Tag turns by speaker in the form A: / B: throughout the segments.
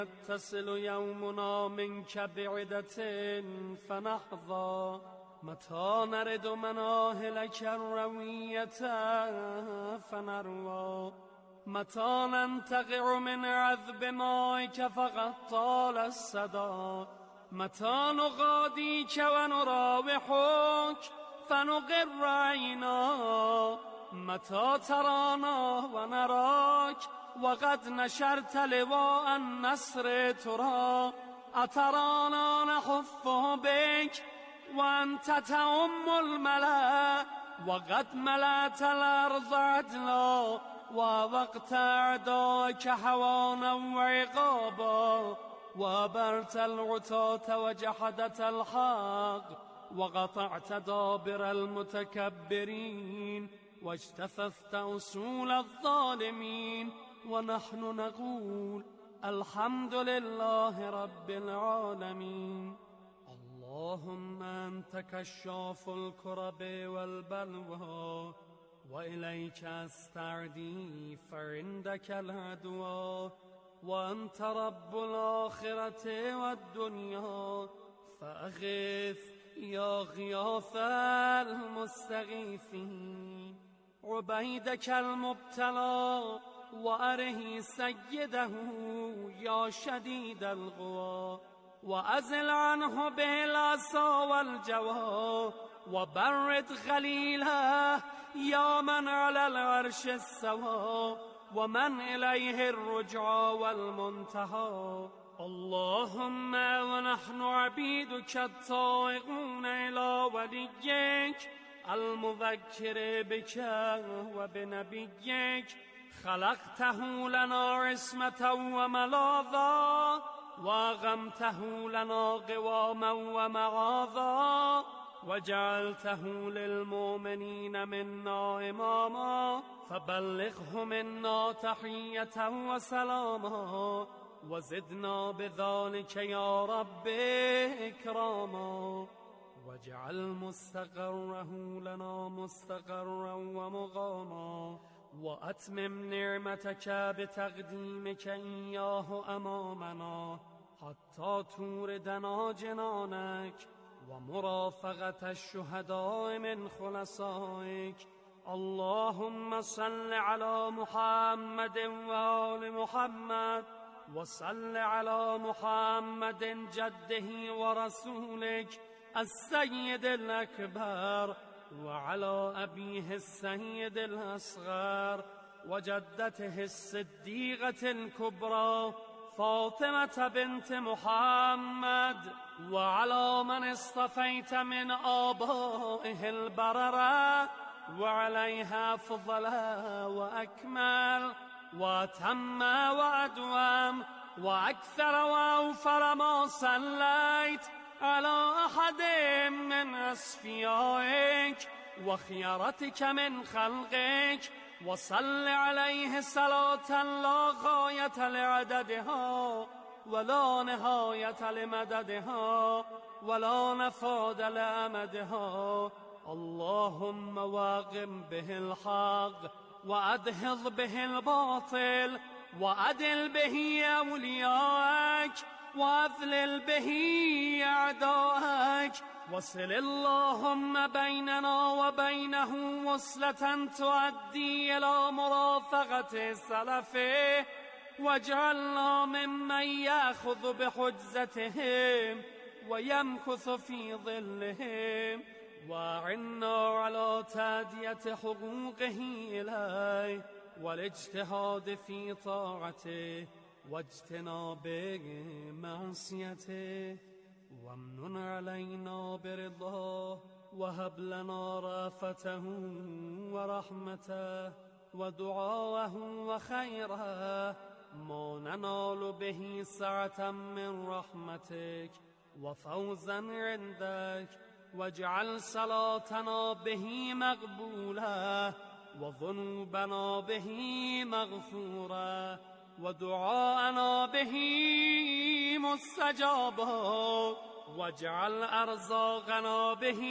A: يتصل يومنا منك بعدة فنحظى متى نرد مناهلك الروية فنروى متى ننتقع من عذب مائك فقد طال السدى متى نغاديك ونراوحك فنقر عينا متى ترانا ونراك وقد نشرت لواء النصر ترى أترانا نحف بك وأنت تؤم الملا وقد ملأت الأرض عدلا ووقت أعداك هوانا وعقابا وأبرت العتاة وجحدت الحق وقطعت دابر المتكبرين واجتثثت أصول الظالمين ونحن نقول الحمد لله رب العالمين. اللهم أنت كشاف الكرب والبلوى وإليك أستعدي فعندك العدوى وأنت رب الآخرة والدنيا فأغث يا غياث المستغيثين عبيدك المبتلى وأره سيده يا شديد القوى وأزل عنه به الأسى والجوى وبرد غليله يا من على العرش استوى ومن إليه الرجعى والمنتهى. اللهم ونحن عبيدك الطائعون إلى وليك المذكر بك وبنبيك خلقته لنا عصمة وملاذا وأغمته لنا قواما ومعاذا وجعلته للمؤمنين منا إماما فبلغه منا تحية وسلاما وزدنا بذلك يا رب إكراما واجعل مستقره لنا مستقرا ومقاما وأتمم نعمتك بتقديمك إياه أمامنا حتى توردنا جنانك ومرافقة الشهداء من خلصائك. اللهم صل على محمد وآل محمد وصل على محمد جده ورسولك السيد الأكبر وعلى أبيه السيد الأصغر وجدته الصديقة الكبرى فاطمة بنت محمد وعلى من اصطفيت من آبائه البررة وعليها أفضل وأكمل وأتم وأدوم وأكثر وأوفر ما صليت على أحد من أصفيائك وخيرتك من خلقك وصل عليه صلاة لا غاية لعددها ولا نهاية لمددها ولا نفاد لأمدها. اللهم واقم به الحق وأدهض به الباطل وأدل به أولياءك وأذلل به أعداءك وصل اللهم بيننا وبينه وصلة تؤدي إلى مرافقة سلفه واجعلنا ممن يأخذ بحجزتهم ويمكث في ظلهم وأعنا على تأدية حقوقه إليه والاجتهاد في طاعته واجتناب معصيته وامنن علينا برضاه وهب لنا رافته ورحمته ودعاءه وخيره ما ننال به سعة من رحمتك وفوزا عندك واجعل صلاتنا به مقبولة وذنوبنا به مغفورة ودعاءنا به مستجابا واجعل أرزاقنا به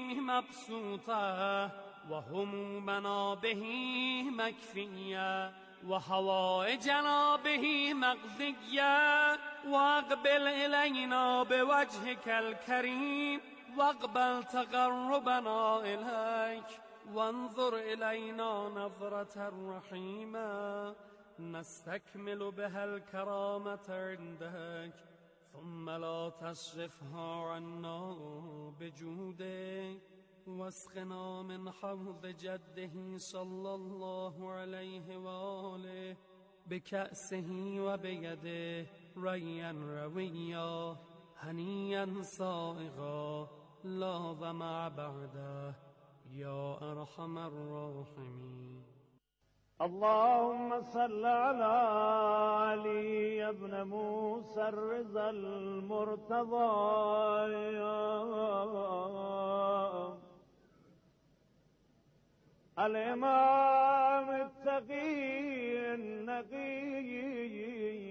A: مبسوطة وهمومنا به مكفية وحوائجنا به مقضية واقبل إلينا بوجهك الكريم واقبل تقربنا إليك وانظر إلينا نظرة رحيمة نستكمل بها الكرامة عندك ثم لا تصرفها عنا بجودك واسقنا من حوض جده صلى الله عليه وآله بكأسه وبيده ريا رويا هنيا صائغا لا ظمأ بعده يا أرحم الراحمين.
B: اللهم صل على علي بن موسى الرضا المرتضى الإمام التقي النقي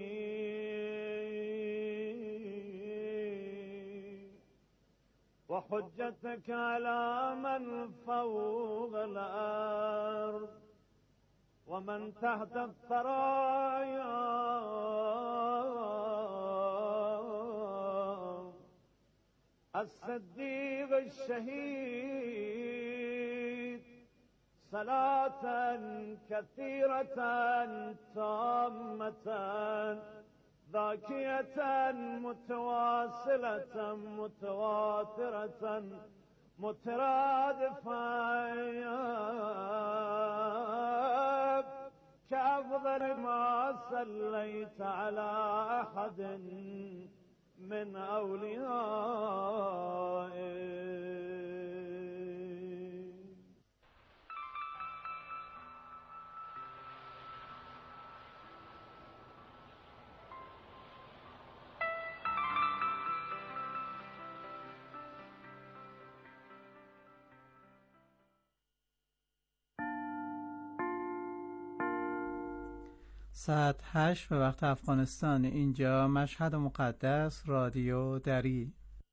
B: وحجتك على من فوق الأرض ومن تحت الثرايا الصديق الشهيد صلاة كثيرة تامة ذاكية متواصلة متواترة مترادفة كأفضل ما صليت على أحد من أوليائك.
C: ساعت 8 به وقت افغانستان. اینجا مشهد مقدس، رادیو دری.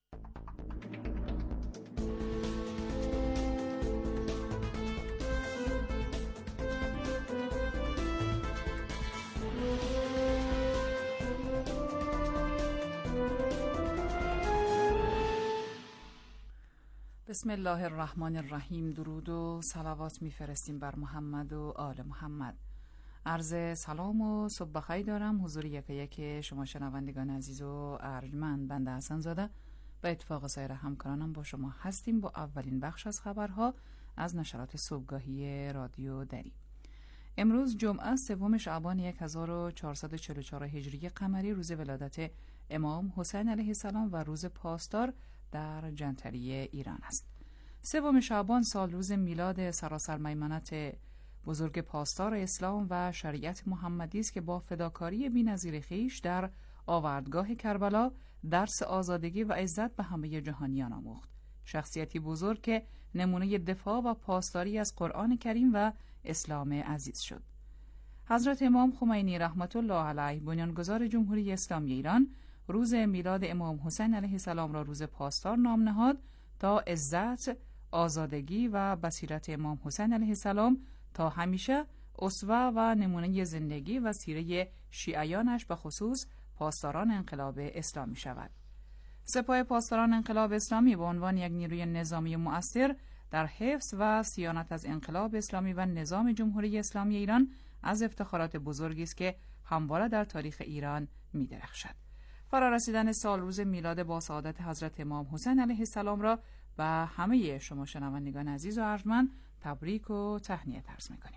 D: بسم الله الرحمن الرحیم. درود و صلوات میفرستیم بر محمد و آل محمد. عرض سلام و صبح بخیر دارم حضور یک شما شنوندگان عزیز و ارجمند. بنده حسن زاده به اتفاق سایر همکارانم با شما هستیم با اولین بخش از خبرها از نشرات صبحگاهی رادیو دری. امروز جمعه 3 شعبان 1444 هجری قمری، روز ولادت امام حسین علیه السلام و روز پاسدار در جنتری ایران است. 3 شعبان سال روز میلاد سراسر میمنت بزرگ پاسدار اسلام و شریعت محمدی است که با فداکاری بی‌نظیر خویش در آوردگاه کربلا درس آزادگی و عزت به همه جهانیان آموخت. شخصیتی بزرگ که نمونه دفاع و پاسداری از قرآن کریم و اسلام عزیز شد. حضرت امام خمینی رحمت الله علیه بنیانگذار جمهوری اسلامی ایران روز میلاد امام حسین علیه السلام را روز پاسدار نام نهاد تا عزت، آزادگی و بصیرت امام حسین علیه السلام تا همیشه اسوه و نمونه زندگی و سیره شیعیانش به خصوص پاسداران انقلاب اسلامی شود. سپاه پاسداران انقلاب اسلامی به عنوان یک نیروی نظامی مؤثر در حفظ و صیانت از انقلاب اسلامی و نظام جمهوری اسلامی ایران از افتخارات بزرگی است که همواره در تاریخ ایران می‌درخشد. فرارسیدن سال روز میلاد با سعادت حضرت امام حسین علیه السلام را به همه شما شنوندگان عزیز و ارجمند تبریک و تهنیت عرض می‌کنیم.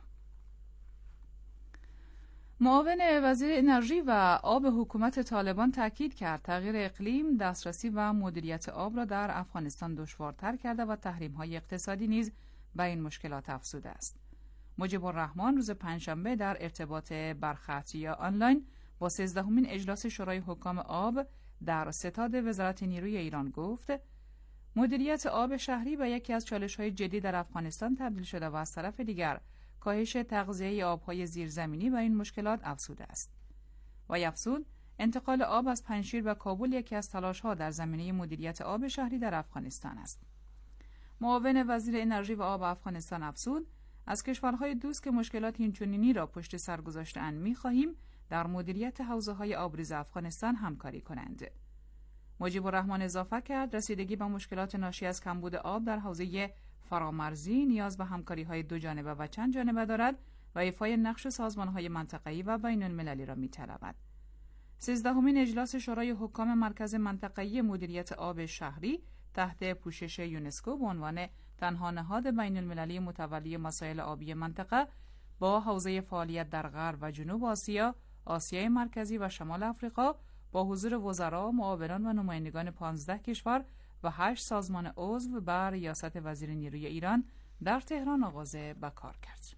D: معاون وزیر انرژی و آب حکومت طالبان تاکید کرد تغییر اقلیم دسترسی و مدیریت آب را در افغانستان دشوارتر کرده و تحریم‌های اقتصادی نیز به این مشکلات افزوده است. مجیب الرحمن روز پنجشنبه در ارتباط برخط یا آنلاین با 13مین اجلاس شورای حکام آب در ستاد وزارت نیروی ایران گفت مدیریت آب شهری به یکی از چالش‌های جدی در افغانستان تبدیل شده و از طرف دیگر کاهش تغذیه آب‌های زیرزمینی و این مشکلات افزوده است. و افزود انتقال آب از پنجشیر به کابل یکی از تلاش‌ها در زمینه مدیریت آب شهری در افغانستان است. معاون وزیر انرژی و آب افغانستان افزود از کشورهای دوست که مشکلات اینچنینی را پشت سر گذاشته‌اند می‌خواهیم در مدیریت حوزه‌های آبریز افغانستان همکاری کنند. مجیب الرحمن اضافه کرد رسیدگی به مشکلات ناشی از کمبود آب در حوزه فرامرزی نیاز به همکاری‌های دو جانبه و چند جانبه دارد و ایفای نقش سازمان‌های منطقه‌ای و بین‌المللی را می‌طلبد. 13مین اجلاس شورای حکام مرکز منطقه‌ای مدیریت آب شهری تحت پوشش یونسکو به عنوان تنها نهاد بین‌المللی متولی مسائل آبی منطقه با حوزه فعالیت در غرب و جنوب آسیا، آسیای مرکزی و شمال آفریقا با حضور وزرا، معاونان و نمایندگان 15 کشور و 8 سازمان عضو بر ریاست وزیر نیروی ایران در تهران آغاز به کار کرد.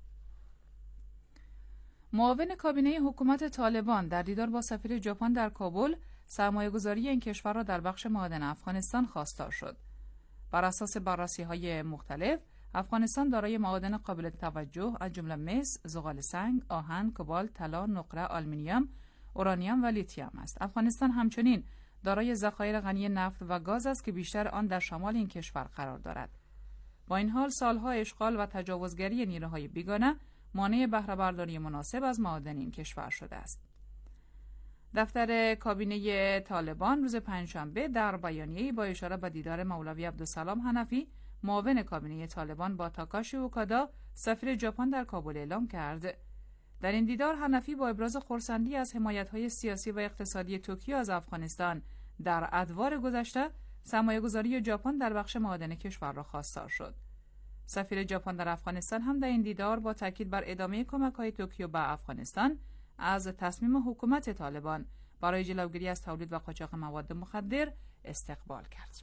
D: معاون کابینه حکومت طالبان در دیدار با سفیر ژاپن در کابل سرمایه‌گذاری این کشور را در بخش معادن افغانستان خواستار شد. بر اساس بررسی‌های مختلف، افغانستان دارای معادن قابل توجه از جمله مس، زغال سنگ، آهن، کوبالت، طلا، نقره، آلومینیوم، اورانیوم و لیتیوم است. افغانستان همچنین دارای ذخایر غنی نفت و گاز است که بیشتر آن در شمال این کشور قرار دارد. با این حال سالها اشغال و تجاوزگری نیروهای بیگانه مانع بهره برداری مناسب از معادن این کشور شده است. دفتر کابینه طالبان روز پنجشنبه در بیانیه‌ای با اشاره به دیدار مولوی عبدالسلام حنفی، معاون کابینه طالبان با تاکاشی اوکادا، سفیر ژاپن در کابل اعلام کرد. در این دیدار حنفی با ابراز خرسندی از حمایت‌های سیاسی و اقتصادی توکیو از افغانستان در ادوار گذشته، سرمایه‌گذاری ژاپن در بخش معادن کشور را خواستار شد. سفیر ژاپن در افغانستان هم در این دیدار با تاکید بر ادامه کمک‌های توکیو به افغانستان از تصمیم حکومت طالبان برای جلوگیری از تولید و قاچاق مواد مخدر استقبال کرد.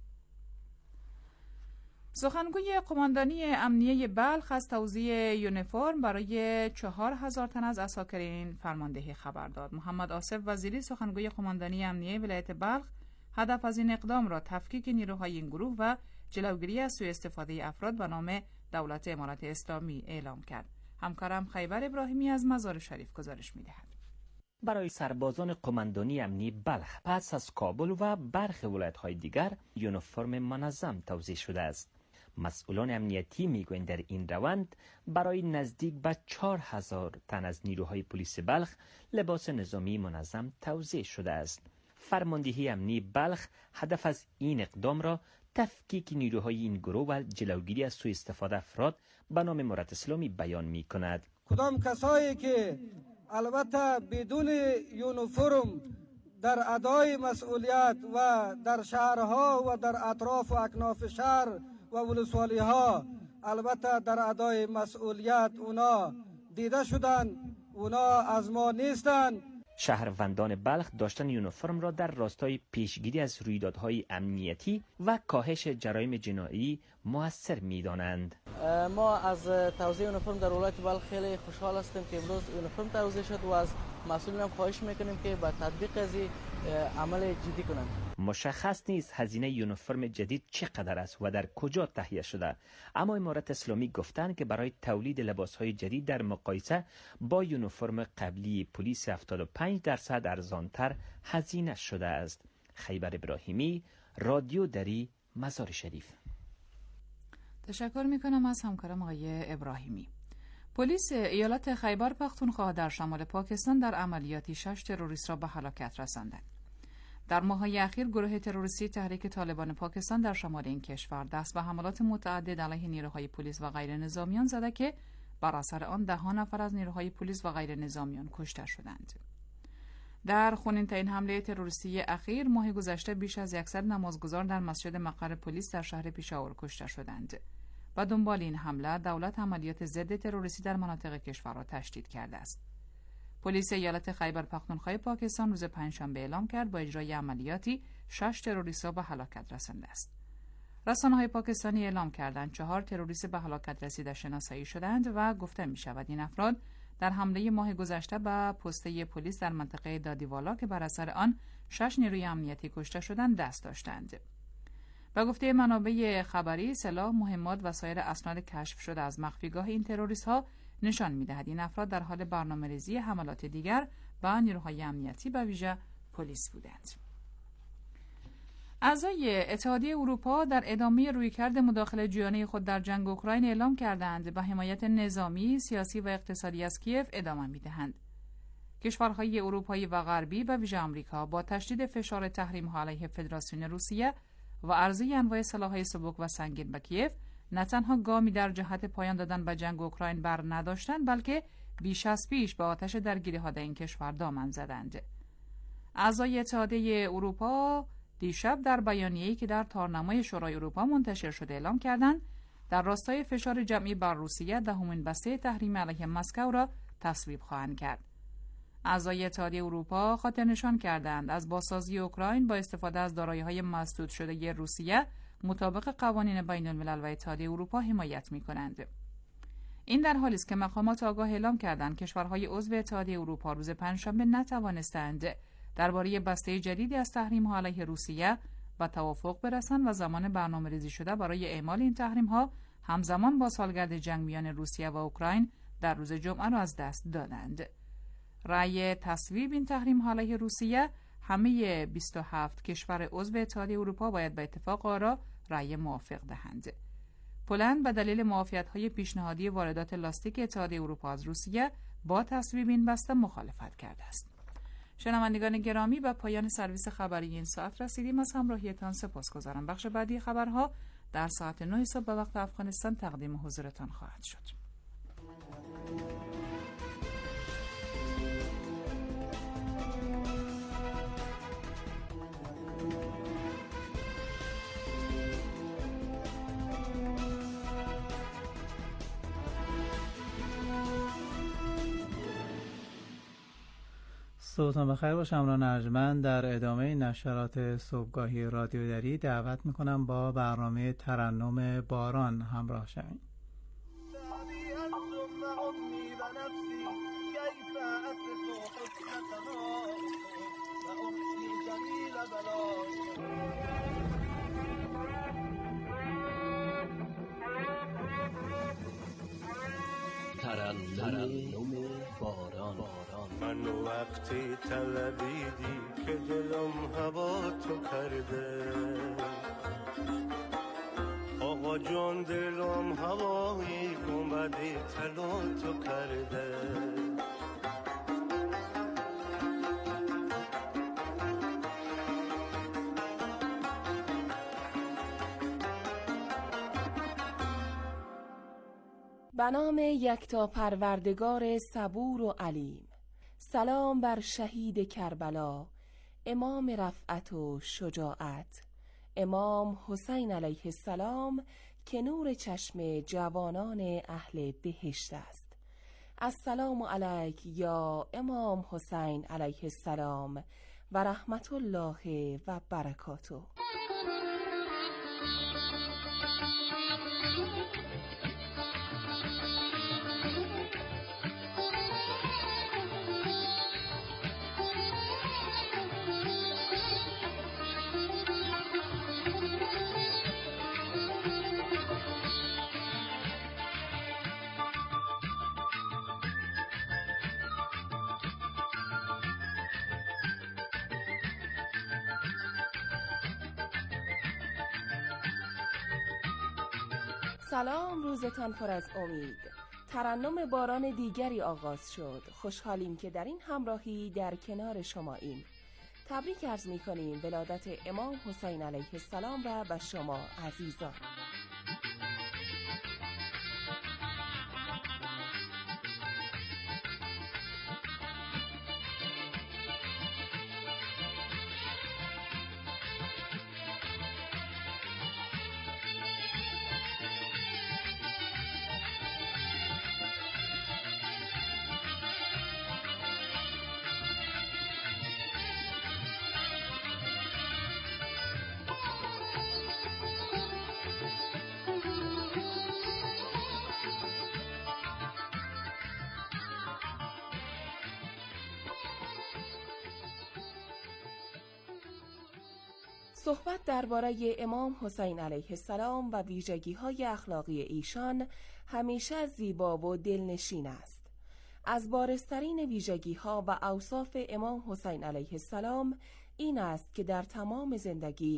D: سخنگوی قماندانی امنیه بلخ از توزیع یونیفرم برای 4000 تن از عساکرین فرماندهی خبر داد. محمد آصف وزیری سخنگوی قماندانی امنیه ولایت بلخ هدف از این اقدام را تفکیک نیروهای این گروه و جلوگیری از سوء استفاده افراد به نام دولت امارات اسلامی اعلام کرد. همکارم خیبر ابراهیمی از مزار شریف گزارش می‌دهد.
E: برای سربازان قماندانی امنی بلخ پس از کابل و برخی ولایت‌های دیگر یونیفرم منظم توزیع شده است. مسئولان امنیتی میگویند در این روند برای نزدیک به 4000 تن از نیروهای پلیس بلخ لباس نظامی منظم توزیع شده است. فرماندهی امنی بلخ هدف از این اقدام را تفکیک نیروهای این گروه و جلوگیری از سوء استفاده افراد به نام امارت اسلامی بیان می کند.
F: کدام کسایی که البته بدون یونیفرم در ادای مسئولیت و در شهرها و در اطراف و اکناف شهر و ولسوالی ها البته در ادای مسئولیت اونا دیده شدن، اونا از ما نیستن.
E: شهروندان بلخ داشتن یونیفرم را در راستای پیشگیری از رویدادهای امنیتی و کاهش جرایم جنایی مؤثر می‌دانند.
G: ما از توزیع یونیفرم در ولایت بلخ خیلی خوشحال هستیم که امروز یونیفرم توزیع شد و از مسئولین خواهش میکنیم که با تطبیق از عمل جدی کنند.
E: مشخص نیست هزینه یونیفرم جدید چقدر است و در کجا تهیه شده، اما امارت اسلامی گفتند که برای تولید لباس‌های جدید در مقایسه با یونیفرم قبلی پلیس 75% ارزانتر هزینه شده است. خیبر ابراهیمی، رادیو دری، مزار شریف.
D: تشکر میکنم از همکارم آقای ابراهیمی. پلیس ایالت خیبر پختونخوا در شمال پاکستان در عملیاتی 6 تروریست را به هلاکت رساندند. در ماه‌های اخیر گروه تروریستی تحریک طالبان پاکستان در شمال این کشور دست به حملات متعدد علیه نیروهای پلیس و غیر نظامیان زده که بر اثر آن 10 نفر از نیروهای پلیس و غیر نظامیان کشته شدند. در خونین‌ترین حمله تروریستی اخیر ماه گذشته بیش از 100 نمازگزار در مسجد مقر پلیس در شهر پیشاور کشته شدند. و دنبال این حمله دولت عملیات ضد تروریستی در مناطق کشور را تشدید کرده است. پلیس ایالت خیبر پختونخوا پاکستان روز پنجشنبه اعلام کرد با اجرای عملیاتی 6 تروریست را به هلاکت رسانده است. رسانه‌های پاکستانی اعلام کردند 4 تروریست به هلاکت رسیده شناسایی شدند و گفته می‌شود این افراد در حمله ماه گذشته به پسته پلیس در منطقه دادیوالا که بر اثر آن 6 نیروی امنیتی کشته شدند دست داشتند. به گفته منابع خبری، سلاح، مهمات و سایر اسناد کشف شده از مخفیگاه این تروریست‌ها نشان می‌دهد این افراد در حال برنامه‌ریزی حملات دیگر به نیروهای امنیتی به ویژه پلیس بودند. اعضای اتحادیه اروپا در ادامه رویکرد مداخله جویانه خود در جنگ اوکراین اعلام کردند به حمایت نظامی، سیاسی و اقتصادی از کیف ادامه می‌دهند. کشورهای اروپایی و غربی و ویژه آمریکا با تشدید فشار تحریم‌ها علیه فدراسیون روسیه و عرضه انواع سلاح‌های سبک و سنگین به کیف نه تنها گامی در جهت پایان دادن به جنگ اوکراین بر نداشتند، بلکه بیش از پیش به آتش درگیری‌ها در این کشور دامن زدند. اعضای اتحادیه اروپا دیشب در بیانیه‌ای که در تارنمای شورای اروپا منتشر شده اعلام کردند در راستای فشار جمعی بر روسیه دهمین بسته تحریم علیه مسکو را تصویب خواهند کرد. اعضای اتحادیه اروپا خاطر نشان کردند از بازسازی اوکراین با استفاده از دارایی‌های مسدود شده روسیه مطابق قوانین بین‌الملل و اتحادیه اروپا حمایت می‌کنند. این در حالی است که مقامات آگاه اعلام کردند کشورهای عضو اتحادیه اروپا روز پنجشنبه نتوانستند درباره بسته جدیدی از تحریم‌ها علیه روسیه و توافق برسند و زمان برنامه‌ریزی شده برای اعمال این تحریم‌ها همزمان با سالگرد جنگ میان روسیه و اوکراین در روز جمعه را از دست دادند. رأی تصویب این تحریم علیه روسیه همه 27 کشور عضو اتحادیه اروپا باید به اتفاق آرا رأی موافق دهند. پولند به دلیل معافیت‌های پیشنهادی واردات لاستیک اتحادیه اروپا از روسیه با تصویب این بسته مخالفت کرده است. شنوندگان گرامی، به پایان سرویس خبری این ساعت رسیدیم. از همراهیتان سپاسگزارم. بخش بعدی خبرها در ساعت 9 صبح به وقت افغانستان تقدیم حضورتان خواهد شد.
C: صبحتان بخیر باشه. امران ارجمند در ادامه نشرات صبحگاهی رادیو دری دعوت میکنم با برنامه ترنم باران همراه شوید.
H: ترنم باران.
I: من وقتی طلبیدی که دلم هوا تو کرده، آقا جان دلم هوایی گنبدی طلا تو کرده.
J: به نام یکتا پروردگار صبور و علیم. سلام بر شهید کربلا، امام رفعت و شجاعت، امام حسین علیه السلام که نور چشم جوانان اهل بهشت است. السلام علیک یا امام حسین علیه السلام و رحمت الله و برکاته. سلام، روزتان پر از امید. ترنم باران دیگری آغاز شد. خوشحالیم که در این همراهی در کنار شماییم. تبریک عرض می‌کنیم ولادت امام حسین علیه السلام را به شما عزیزان. صحبت درباره امام حسین علیه السلام و ویژگی‌های اخلاقی ایشان همیشه زیبا و دلنشین است. از بارزترین ویژگی‌ها و اوصاف امام حسین علیه السلام این است که در تمام زندگی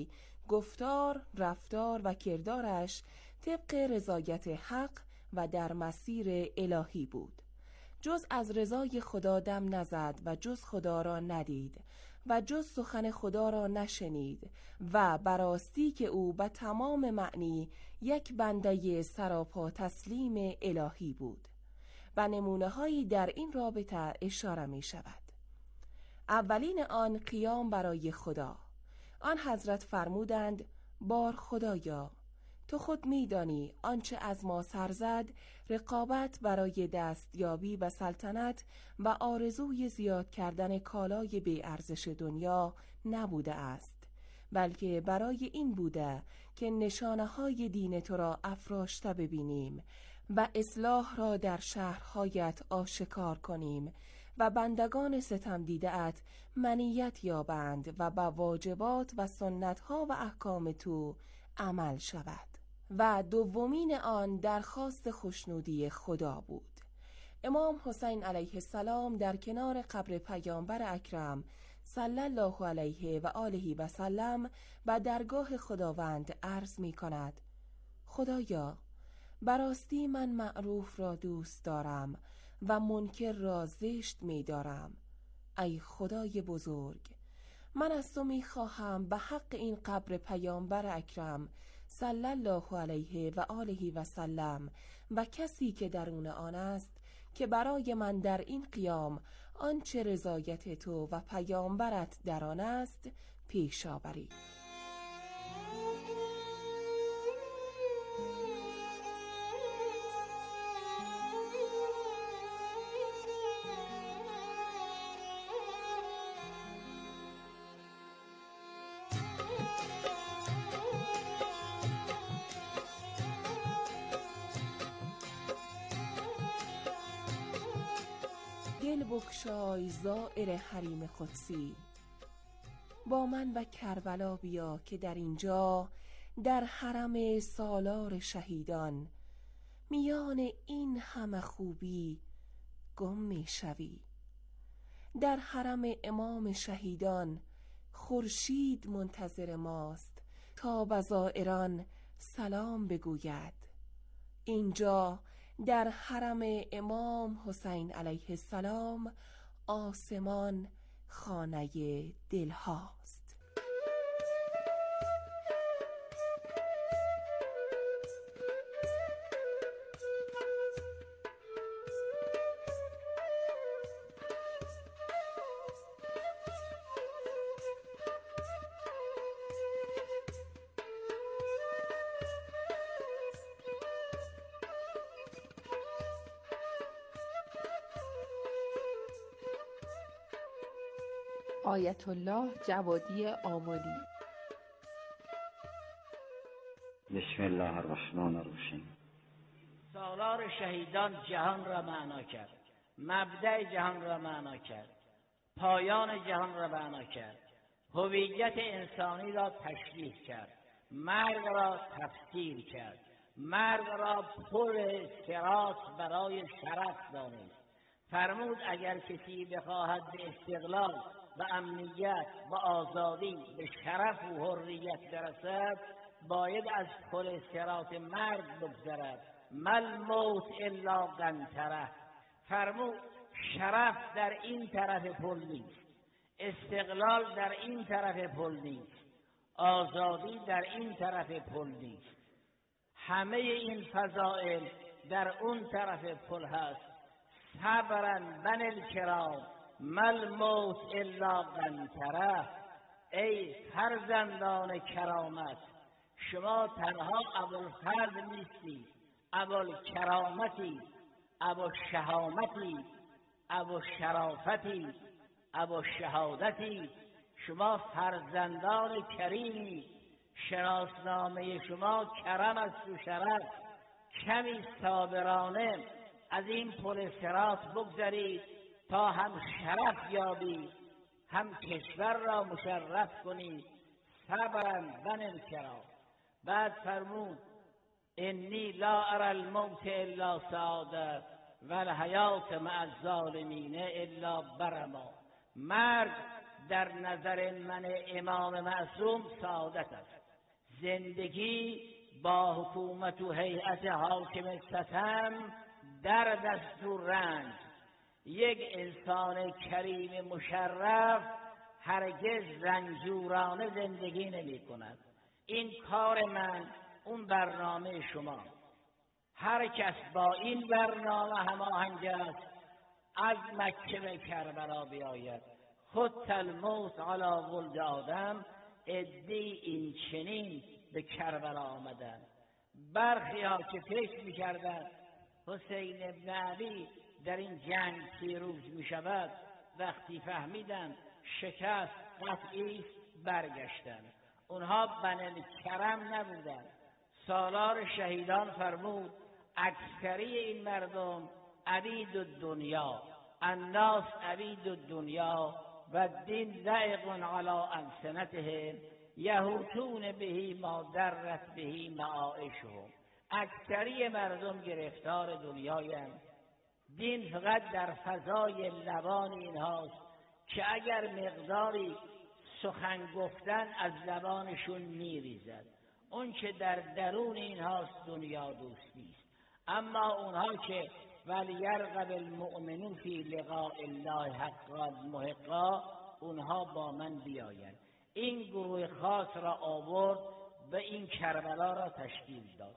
J: گفتار، رفتار و کردارش طبق رضایت حق و در مسیر الهی بود. جز از رضای خدا دم نزد و جز خدا را ندید و جز سخن خدا را نشنید و براستی که او به تمام معنی یک بنده سراپا تسلیم الهی بود. و نمونه هایی در این رابطه اشاره می شود. اولین آن قیام برای خدا. آن حضرت فرمودند: بار خدایا، تو خود میدانی آنچه از ما سر زد رقابت برای دستیابی به سلطنت و آرزوی زیاد کردن کالای بی ارزش دنیا نبوده است، بلکه برای این بوده که نشانه های دین تو را افراشته ببینیم و اصلاح را در شهرهایت آشکار کنیم و بندگان ستم دیده‌ات منیت یابند و با واجبات و سنت‌ها و احکام تو عمل شود. و دومین آن درخواست خوشنودی خدا بود. امام حسین علیه السلام در کنار قبر پیامبر اکرم صلی الله علیه و آله و سلم و درگاه خداوند عرض می کند: خدایا، براستی من معروف را دوست دارم و منکر را زشت می دارم. ای خدای بزرگ، من از تو می خواهم به حق این قبر پیامبر اکرم صلی الله علیه و آله و سلم و کسی که درون آن است که برای من در این قیام آنچه رضایت تو و پیامبرت در آن است پیش آوری. دل بگشای زائر حریم قدسی، با من به کربلا بیا که در اینجا در حرم سالار شهیدان میان این همه خوبی گم می شوی. در حرم امام شهیدان خورشید منتظر ماست تا به زائران سلام بگوید. اینجا در حرم امام حسین علیه السلام آسمان خانه دل هاست.
K: آیت الله جوادی آملی.
L: بسم الله الرحمن الرحیم.
M: سالار شهیدان جهان را معنا کرد، مبدأ جهان را معنا کرد، پایان جهان را معنا کرد، هویت انسانی را تشریح کرد، مرگ را تفسیر کرد، مرگ را پل صراط برای شرف دانست. فرمود اگر کسی بخواهد به استقلال و امنیت و آزادی به شرف و حریت برسد باید از پل صراط مرگ بگذرد. مل موت الا قنطره. فرمود شرف در این طرف پل نیست، استقلال در این طرف پل نیست، آزادی در این طرف پل نیست، همه این فضائل در اون طرف پل هست. صبرا بن الکرام مل موت الا قنطره. ای فرزندان کرامت، شما تنها ابوالفضل نیستی، ابوالکرامتی، ابوالشهامتی، ابوالشرافتی، ابوالشهادتی. شما فرزندان کریمی، شناسنامه شما کرم است و شرف. کمی صابرانه از این پل صراط بگذرید تا هم شرف یابید هم کشور را مشرف کنید. صبرا بن الکرام. بعد فرمود انی لا اری الموت الا سعادت و الحیات مع الظالمین الا برما. مرگ در نظر من امام معصوم سعادت است، زندگی با حکومت و هیئت حاکم ستم در دستور رنج. یک انسان کریم مشرف هرگز رنجورانه زندگی نمی کند. این کار من، اون برنامه شما. هر کس با این برنامه هماهنگ است از مکه به کربلا بیاید. خط الموت علی ولد آدم. عده‌ای این چنین به کربلا آمدن. برخی ها که فکر می‌کردند حسین ابن علی در این جنگ پیروز می‌شود، وقتی فهمیدند شکست قطعی است برگشتند. اونها بنی کرم نبودند. سالار شهیدان فرمود اکثری این مردم عبید الدنیا، الناس عبید الدنیا و الدین ضایق علی السنتهم یهوتون بهی ما درت بهی معایشهم. اکثری مردم گرفتار دنیایند. دین فقط در فضای لبان اینهاست که اگر مقداری سخن گفتن از لبانشون میریزد. اون که در درون اینهاست دنیا دوستی است. اما اونها که ولیرغب المؤمنون فی لقاء الله حقا محقا، اونها با من بیایند. این گروه خاص را آورد و این کربلا را تشکیل داد.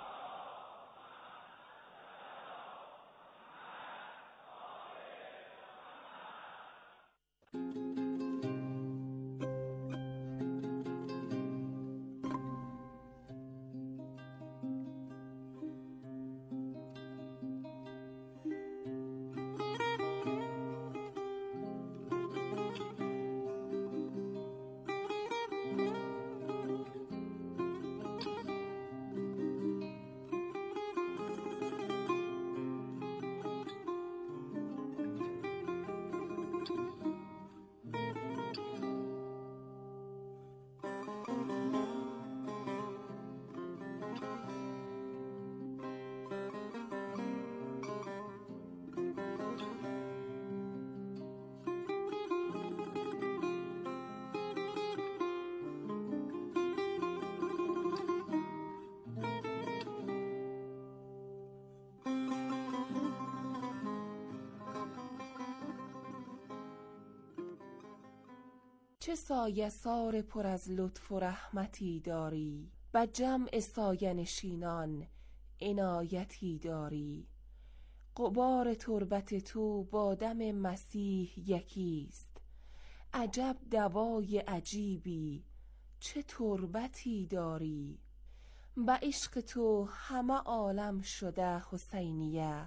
J: چه سایه سار پر از لطف و رحمتی داری، به جمع سایه نشینان عنایتی داری. غبار تربت تو با دم مسیح یکیست، عجب دوای عجیبی چه تربتی داری. به عشق تو همه عالم شده حسینیه،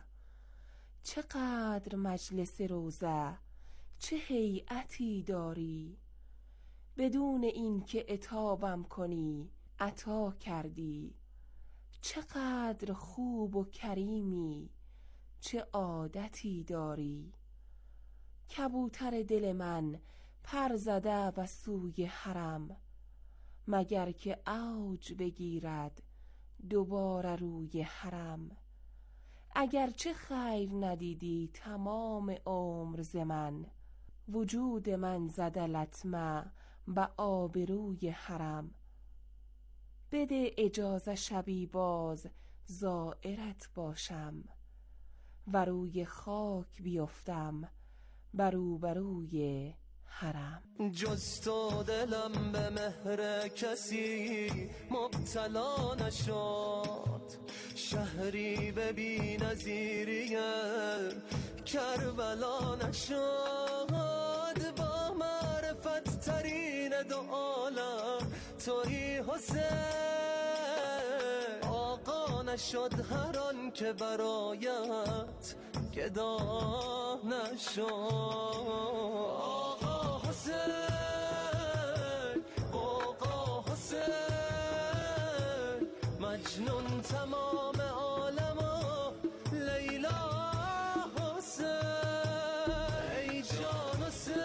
J: چقدر مجلس روزه چه هیئتی داری. بدون این که عتابم کنی عطا کردی، چقدر خوب و کریمی چه عادتی داری. کبوتر دل من پر زده و سوی حرم، مگر که اوج بگیرد دوباره روی حرم. اگرچه خیر ندیدی تمام عمر ز من، وجود من زده لطمه به آبروی حرم. بده اجازه شبی باز زائرت باشم، و روی خاک بیفتم بروبروی حرم.
I: جز تو دلم به مهر کسی مبتلا نشد، شهری به بی نظیری کربلا نشد. با معرفت ترین دو عالم تویی حسین، آقا نشد هر آن که برایت گدا نشد. آقا حسین، آقا حسین، مجنون تمام عالم و لیلا حسین. ای جان حسین،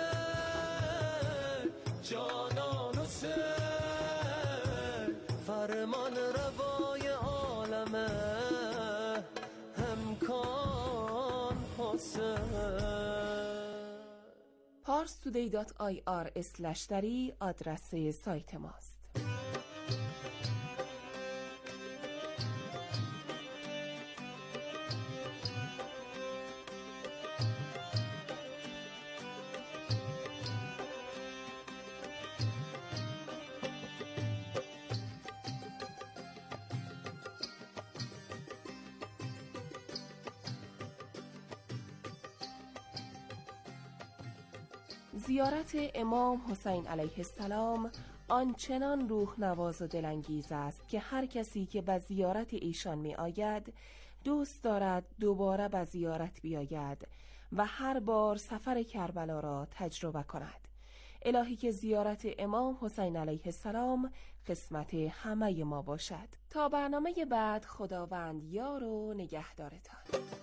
I: جانان حسین، فرمان روای عالمه همکان حسین.
J: parstoday.ir/dari آدرس سایت ماست. زیارت امام حسین علیه السلام آنچنان روح نواز و دلانگیز است که هر کسی که به زیارت ایشان می آید دوست دارد دوباره به زیارت بیاید و هر بار سفر کربلا را تجربه کند. الهی که زیارت امام حسین علیه السلام قسمت همه ما باشد. تا برنامه بعد، خداوند یار و نگهدارتان.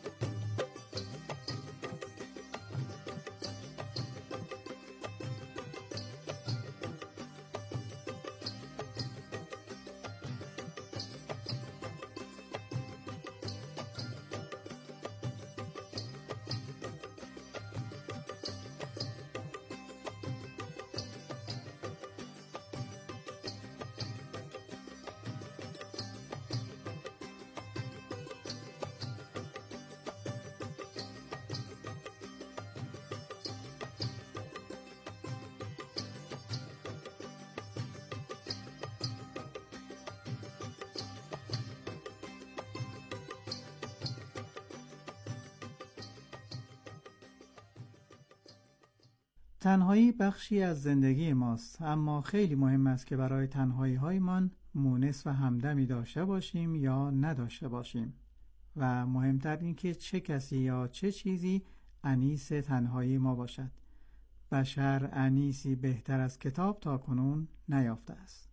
C: تنهایی بخشی از زندگی ماست، اما خیلی مهم است که برای تنهایی هایمان مونس و همدمی داشته باشیم یا نداشته باشیم و مهمتر این که چه کسی یا چه چیزی انیس تنهایی ما باشد. بشر انیسی بهتر از کتاب تا کنون نیافته است.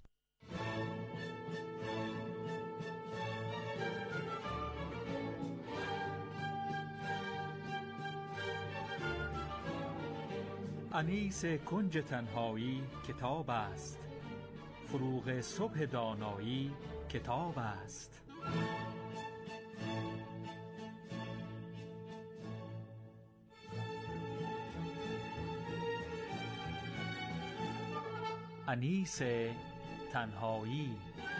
N: انیس کنج تنهایی کتاب است، فروغ صبح دانایی کتاب است. انیس تنهایی.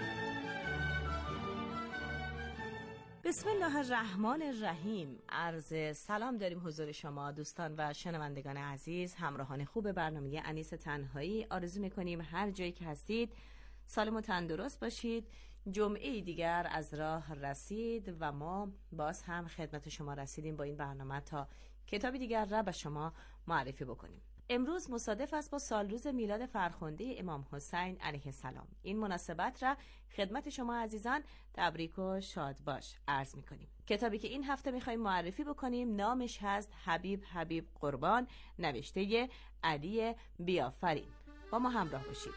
O: بسم الله الرحمن الرحیم. عرض سلام داریم حضور شما دوستان و شنوندگان عزیز، همراهان خوب برنامه انیس تنهایی. آرزو میکنیم هر جایی که هستید سالم و تندرست باشید. جمعه دیگر از راه رسید و ما باز هم خدمت شما رسیدیم با این برنامه تا کتابی دیگر را به شما معرفی بکنیم. امروز مصادف است با سالروز میلاد فرخنده امام حسین علیه السلام. این مناسبت را خدمت شما عزیزان تبریک و شاد باش عرض میکنیم. کتابی که این هفته میخوایم معرفی بکنیم نامش هست حبیب قربان، نوشته علی بیافرین. با ما همراه باشید.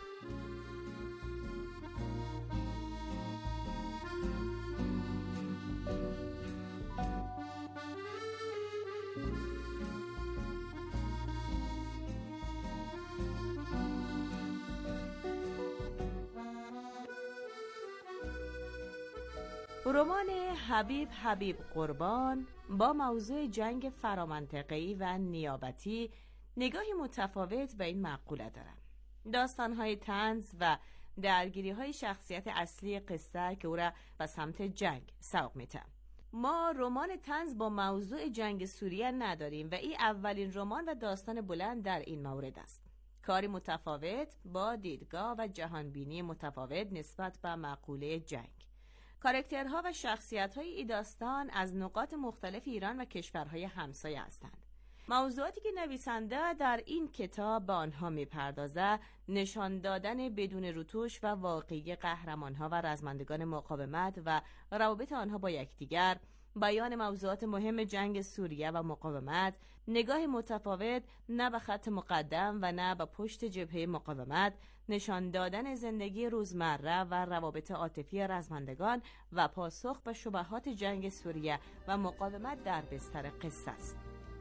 O: رمان حبیب قربان با موضوع جنگ فرامنطقه‌ای و نیابتی نگاهی متفاوت به این مقوله دارد. داستان‌های طنز و درگیری‌های شخصیت اصلی قصه که او را به سمت جنگ سوق می‌ده. ما رمان طنز با موضوع جنگ سوریه نداریم و این اولین رمان و داستان بلند در این مورد است. کاری متفاوت با دیدگاه و جهانبینی متفاوت نسبت به مقوله جنگ. کاراکترها و شخصیت‌های این داستان از نقاط مختلف ایران و کشورهای همسایه هستند. موضوعاتی که نویسنده در این کتاب به آنها می‌پردازد، نشان دادن بدون رتوش و واقعی قهرمان‌ها و رزمندگان مقاومت و روابط آنها با یکدیگر، بیان موضوعات مهم جنگ سوریه و مقاومت، نگاه متفاوت نه به خط مقدم و نه به پشت جبهه مقاومت، نشان دادن زندگی روزمره و روابط عاطفی رزمندگان و پاسخ به شبهات جنگ سوریه و مقاومت در بستر قصه است.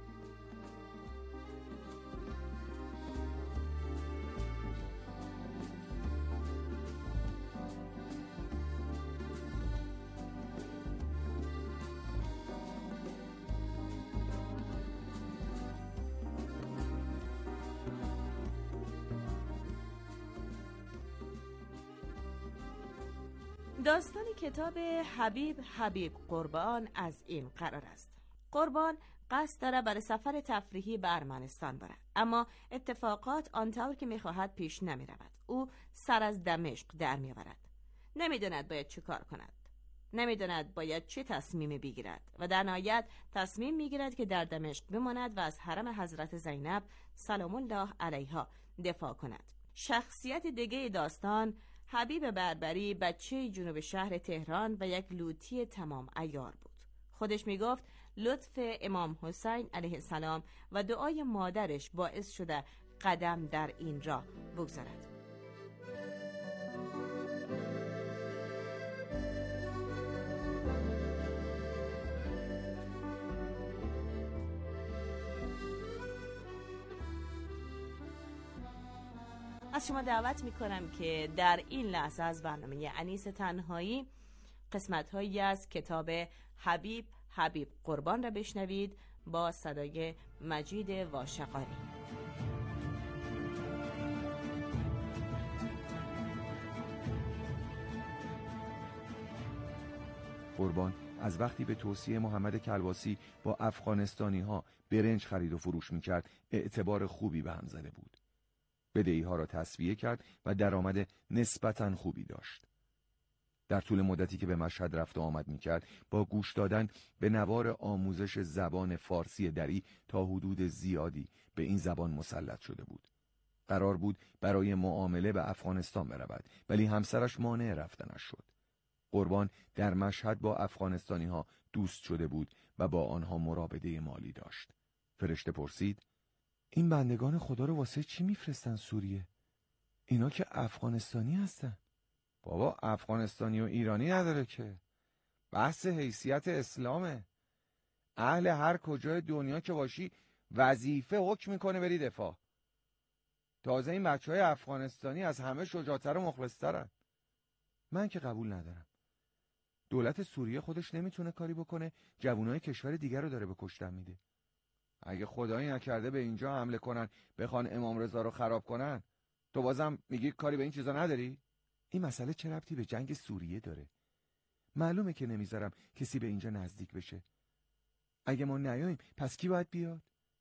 O: داستان کتاب حبیب قربان از این قرار است. قربان قصد داره برای سفر تفریحی به ارمنستان برد، اما اتفاقات آنطور که میخواهد پیش نمی رود. او سر از دمشق در می آورد. نمی داند باید چه کار کند. نمیداند باید چه تصمیمی بگیرد و در نهایت تصمیم میگیرد که در دمشق بماند و از حرم حضرت زینب سلام الله علیها دفاع کند. شخصیت دیگه داستان حبیب بربری بچه جنوب شهر تهران و یک لوطی تمام عیار بود. خودش میگفت لطف امام حسین علیه السلام و دعای مادرش باعث شده قدم در این راه بگذارد. از شما دعوت میکنم که در این لحظه از برنامه انیس تنهایی قسمت‌هایی از کتاب حبیب قربان را بشنوید با صدای مجید واشقانی.
P: قربان از وقتی به توصیه محمد کلباسی با افغانستانی ها برنج خرید و فروش میکرد اعتبار خوبی به هم زده بود. بدهی ها را تسویه کرد و درآمد نسبتاً خوبی داشت. در طول مدتی که به مشهد رفت و آمد میکرد با گوش دادن به نوار آموزش زبان فارسی دری تا حدود زیادی به این زبان مسلط شده بود. قرار بود برای معامله به افغانستان برود ولی همسرش مانع رفتنش شد. قربان در مشهد با افغانستانی ها دوست شده بود و با آنها مرابطه مالی داشت. فرشته پرسید: این بندگان خدا رو واسه چی میفرستن سوریه؟ اینا که افغانستانی هستن. بابا افغانستانی و ایرانی نداره که، بحث حیثیت اسلامه. اهل هر کجای دنیا که باشی وظیفه حکم میکنه بری دفاع. تازه این بچهای افغانستانی از همه شجاعتر و مخلصترن. من که قبول ندارم. دولت سوریه خودش نمیتونه کاری بکنه، جوانای کشور دیگر رو داره به کشتن میده. اگه خدایی نکرده به اینجا حمله کنن بخوان امام رضا رو خراب کنن، تو بازم میگی کاری به این چیزا نداری؟ این مسئله چه ربطی به جنگ سوریه داره؟ معلومه که نمیذارم کسی به اینجا نزدیک بشه. اگه ما نیاییم پس کی باید بیاد؟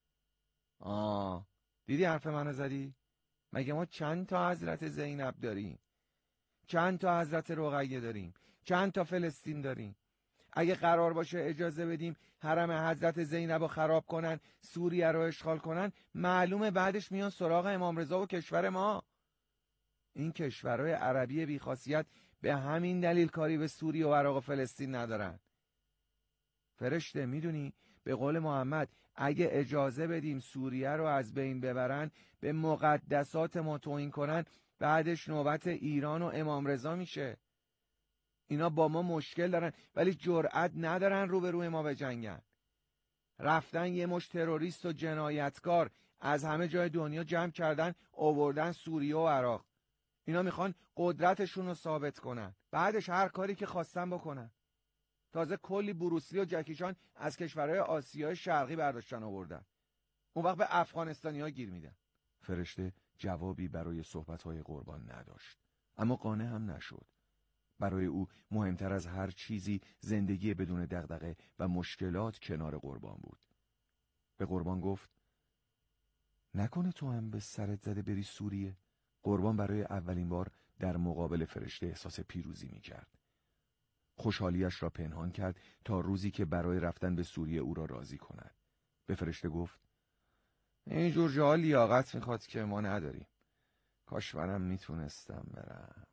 P: دیدی حرف منو زدی؟ مگه ما چند تا حضرت زینب داریم؟ چند تا حضرت رقیه داریم؟ چند تا فلسطین داریم؟ اگه قرار باشه اجازه بدیم حرم حضرت زینب رو خراب کنن، سوریه رو اشغال کنن، معلومه بعدش میان سراغ امام رضا و کشور ما. این کشورهای عربی بیخاصیت به همین دلیل کاری به سوریه و عراق و فلسطین ندارن. فرشته میدونی به قول محمد اگه اجازه بدیم سوریه رو از بین ببرن، به مقدسات ما توهین کنن، بعدش نوبت ایران و امام رضا میشه. اینا با ما مشکل دارن ولی جرأت ندارن روبروی ما بجنگن. رفتن یه مشت تروریست و جنایتکار از همه جای دنیا جمع کردن آوردن سوریه و عراق. اینا میخوان قدرتشون رو ثابت کنن، بعدش هر کاری که خواستن بکنن. تازه کلی بروسلی و جکیشان از کشورهای آسیای شرقی برداشتن آوردن. اون وقت به افغانستانی ها گیر میدن. فرشته جوابی برای صحبتهای قربان نداشت، اما قانع هم نشد. برای او مهمتر از هر چیزی زندگی بدون دغدغه و مشکلات کنار قربان بود. به قربان گفت: نکنه تو هم به سرت زده بری سوریه؟ قربان برای اولین بار در مقابل فرشته احساس پیروزی می‌کرد. خوشحالیش را پنهان کرد تا روزی که برای رفتن به سوریه او را راضی کند. به فرشته گفت: اینجور جاها لیاقت میخواد که ما نداریم. کاش منم میتونستم برم.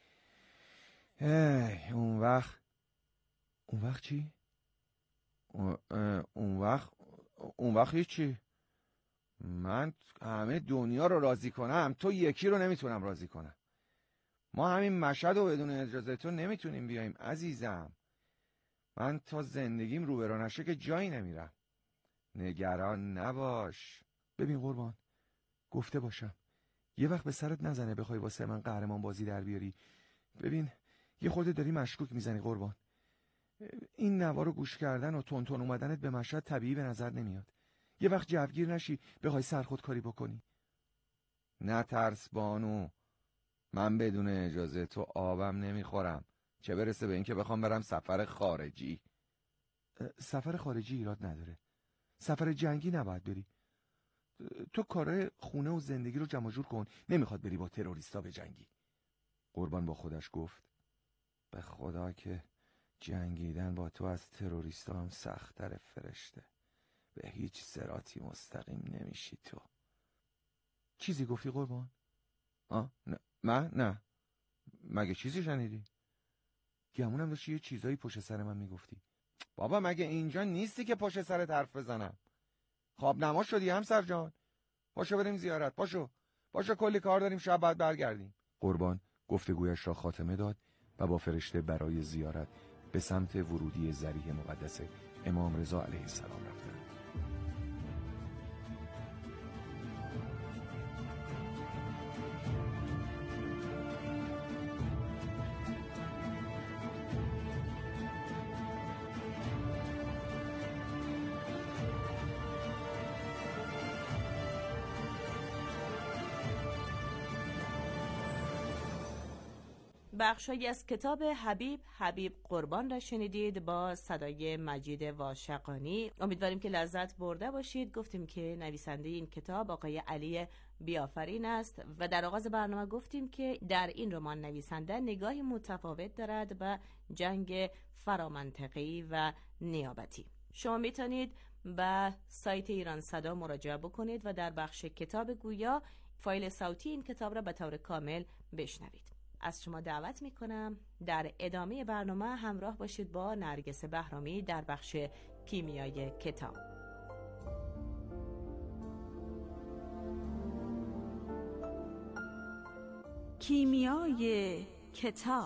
P: اون وقت چی؟ اون وقت هیچی. من همه دنیا رو راضی کنم، تو یکی رو نمیتونم راضی کنم. ما همین مشهد رو بدون اجازه تو نمیتونیم بیاییم عزیزم. من تا زندگیم رو برا نشه که جایی نمیرم. نگران نباش. ببین قربان، گفته باشم یه وقت به سرت نزنه بخوای واسه من قهرمان بازی در بیاری. ببین یه خورده داری مشکوک میزنی قربان. این نوار رو گوش کردن و تون تون اومدنت به مشهد طبیعی به نظر نمیاد. یه وقت جوگیر نشی بخوای سرخودکاری بکنی. نه ترس بانو، من بدون اجازه تو آبم نمیخورم، چه برسه به این که بخوام برم سفر خارجی. سفر خارجی ایراد نداره، سفر جنگی نباید بری. تو کارهای خونه و زندگی رو جمع جور کن، نمیخواد بری با تروریستا به جنگی. قربان با خودش گفت: به خدا که جنگیدن با تو از تروریستا هم سخت‌تر فرشته. به هیچ صراطی مستقیم نمیشی تو. چیزی گفتی قربان؟ نه نه مگه چیزی شنیدی؟ گمونم داشتی یه چیزایی پشت سر من میگفتی. بابا مگه اینجا نیستی که پشت سرت حرف بزنم؟ خواب نما شدی همسر جان؟ پاشو بریم زیارت. پاشو کلی کار داریم، شب بعد برگردیم. قربان گفتگویش را خاتمه داد و با فرشته برای زیارت به سمت ورودی ضریح مقدس امام رضا علیه السلام رفتند.
O: بخشی از کتاب حبیب قربان را شنیدید با صدای مجید واشقانی. امیدواریم که لذت برده باشید. گفتیم که نویسنده این کتاب آقای علی بیافرین است و در آغاز برنامه گفتیم که در این رمان نویسنده نگاهی متفاوت دارد به جنگ فرامنطقه‌ای و نیابتی. شما میتونید به سایت ایران صدا مراجعه بکنید و در بخش کتاب گویا فایل صوتی این کتاب را به طور کامل بشنوید. از شما دعوت میکنم در ادامه برنامه همراه باشید با نرگس بهرامی در بخش کیمیای کتاب. کیمیای کتاب.